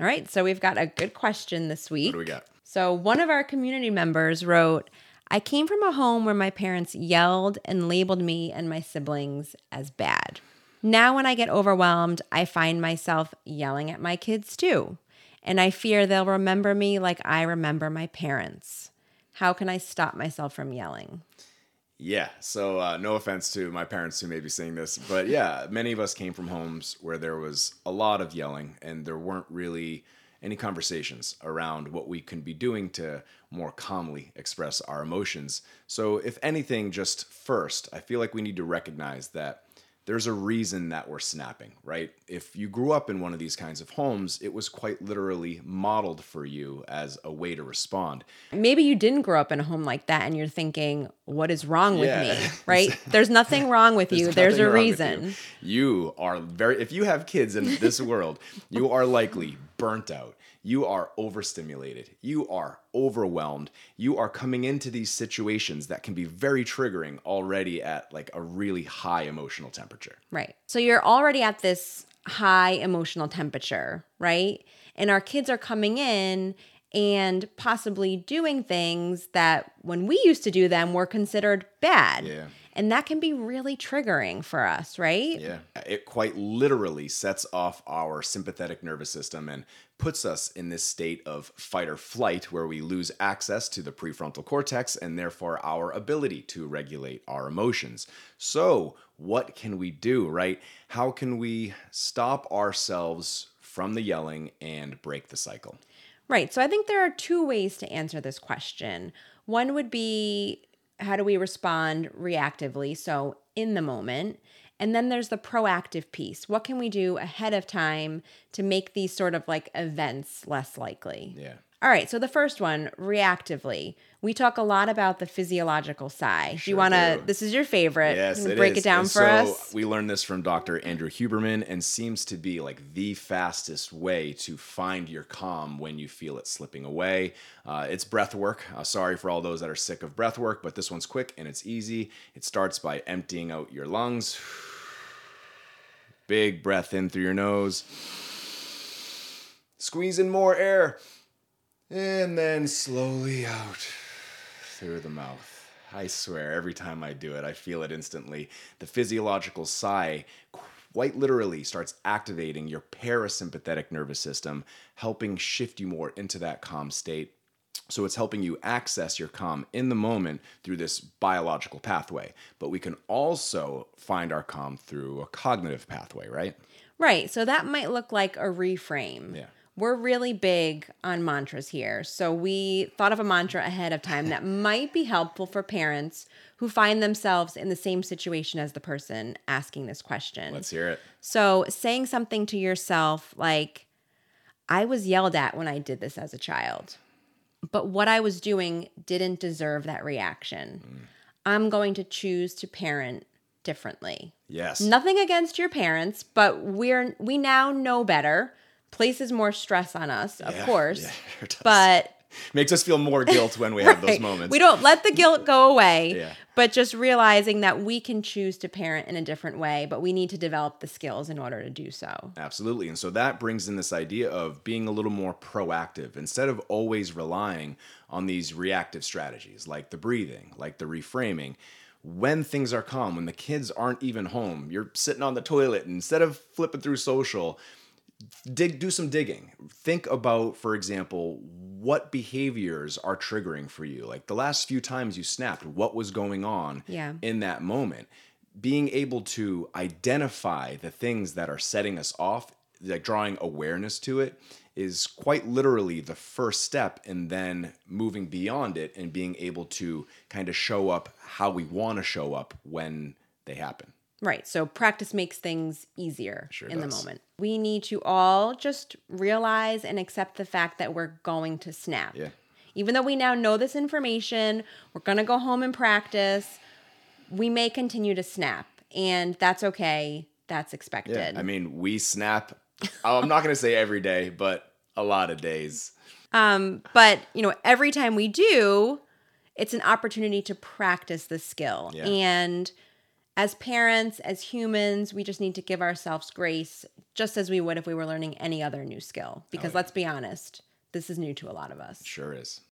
All right, so we've got a good question this week. What do we got? So one of our community members wrote, I came from a home where my parents yelled and labeled me and my siblings as bad. Now when I get overwhelmed, I find myself yelling at my kids too. And I fear they'll remember me like I remember my parents. How can I stop myself from yelling? Yeah, so no offense to my parents who may be seeing this, but yeah, many of us came from homes where there was a lot of yelling and there weren't really any conversations around what we can be doing to more calmly express our emotions. So if anything, just first, I feel like we need to recognize that there's a reason that we're snapping, right? If you grew up in one of these kinds of homes, it was quite literally modeled for you as a way to respond. Maybe you didn't grow up in a home like that and you're thinking, what is wrong with Yeah. me, right? There's nothing wrong with you. There's nothing a wrong with reason. You are if you have kids in this world, you are likely burnt out. You are overstimulated. You are overwhelmed. You are coming into these situations that can be very triggering already at like a really high emotional temperature. Right. So you're already at this high emotional temperature, right? And our kids are coming in and possibly doing things that when we used to do them were considered bad. Yeah. And that can be really triggering for us, right? Yeah. It quite literally sets off our sympathetic nervous system and puts us in this state of fight or flight where we lose access to the prefrontal cortex and therefore our ability to regulate our emotions. So, what can we do, right? How can we stop ourselves from the yelling and break the cycle? Right. So I think there are two ways to answer this question. One would be, how do we respond reactively? So in the moment. And then there's the proactive piece. What can we do ahead of time to make these sort of like events less likely? Yeah. All right. So the first one, reactively. We talk a lot about the physiological side. Do you Sure want to, do. this is your favorite. Yes, You wanna it break is. it down And for us? We learned this from Dr. Andrew Huberman and seems to be like the fastest way to find your calm when you feel it slipping away. It's breath work. Sorry for all those that are sick of breath work, but this one's quick and it's easy. It starts by emptying out your lungs. Big breath in through your nose. Squeeze in more air. And then slowly out through the mouth. I swear, every time I do it, I feel it instantly. The physiological sigh quite literally starts activating your parasympathetic nervous system, helping shift you more into that calm state. So it's helping you access your calm in the moment through this biological pathway. But we can also find our calm through a cognitive pathway, right? Right. So that might look like a reframe. Yeah. We're really big on mantras here. So we thought of a mantra ahead of time that might be helpful for parents who find themselves in the same situation as the person asking this question. Let's hear it. So saying something to yourself like, I was yelled at when I did this as a child, but what I was doing didn't deserve that reaction. I'm going to choose to parent differently. Yes. Nothing against your parents, but we now know better. Places more stress on us, of course. Yeah, it does. But makes us feel more guilt when we have those moments. we don't let the guilt go away, Yeah. but just realizing that we can choose to parent in a different way, but we need to develop the skills in order to do so. Absolutely. And so that brings in this idea of being a little more proactive instead of always relying on these reactive strategies like the breathing, like the reframing. When things are calm, when the kids aren't even home, you're sitting on the toilet, and instead of flipping through social, do some digging. Think about, for example, what behaviors are triggering for you. Like the last few times you snapped, what was going on in that moment? Being able to identify the things that are setting us off, like drawing awareness to it, is quite literally the first step, and then moving beyond it and being able to kind of show up how we want to show up when they happen. Right. So practice makes things easier in the does. moment. We need to all just realize and accept the fact that we're going to snap. Yeah. Even though we now know this information, we're going to go home and practice, we may continue to snap. And that's okay. That's expected. Yeah. I mean, we snap, I'm not going to say every day, but a lot of days. But, every time we do, it's an opportunity to practice the skill. Yeah. And As parents, as humans, we just need to give ourselves grace, just as we would if we were learning any other new skill. Because let's be honest, this is new to a lot of us. Sure is.